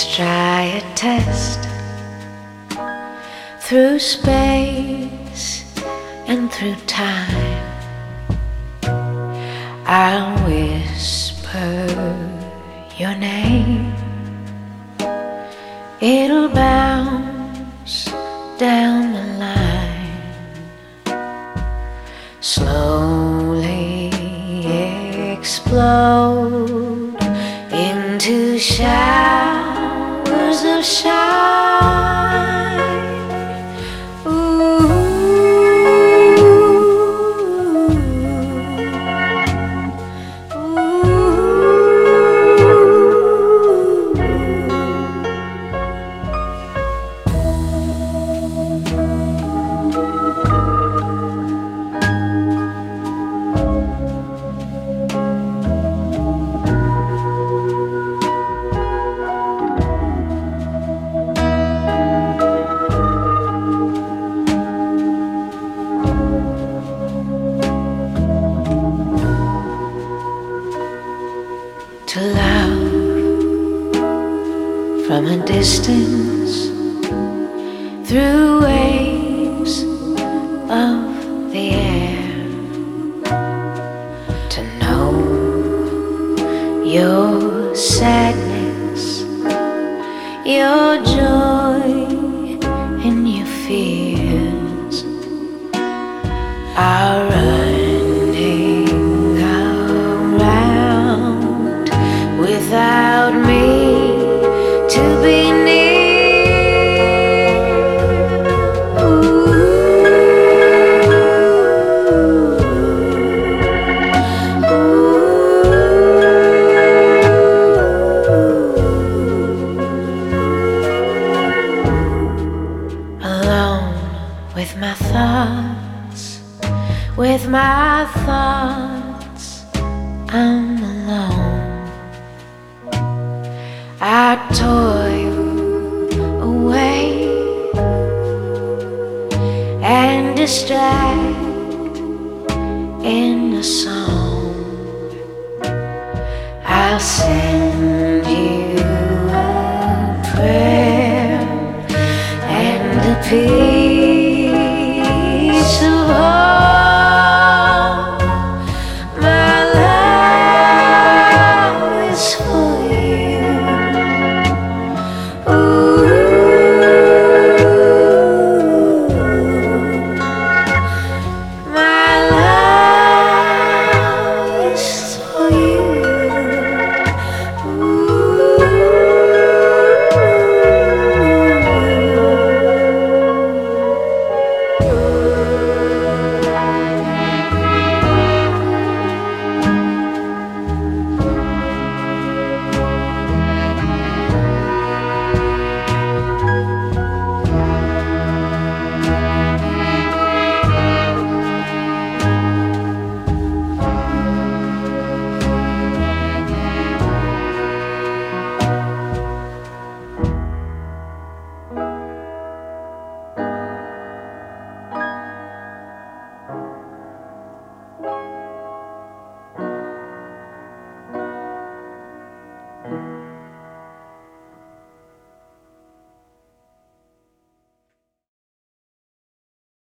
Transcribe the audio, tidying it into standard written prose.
Let's try a test through space and through time. I'll whisper your name. It'll bounce down the line, slowly explode into showers of shine. Ooh. To love from a distance through waves of the air, to know your sadness, your joy, and your fears are running around without me to be near. Ooh. Alone with my thoughts, with my thoughts, I'm alone. I toil away and distract in a song. I'll send you a prayer and a peace.